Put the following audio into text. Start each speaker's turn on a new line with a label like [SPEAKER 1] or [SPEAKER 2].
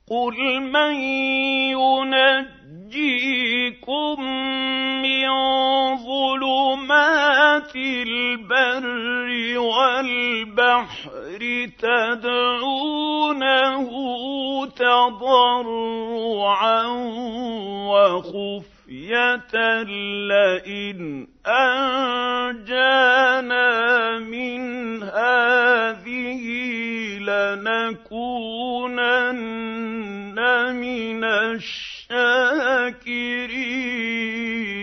[SPEAKER 1] قُلْ مَن يُنَجِّيكُم مِّن ظُلُمَاتِ الْبَرِّ وَالْبَحْرِ تَدْعُونَهُ تَضَرُّعًا وَخُفْيَةً لَّئِنْ أَنجَانَا مِنْ هَٰذِهِ لَنَكُونَنَّ مِنَ الشَّاكِرِينَ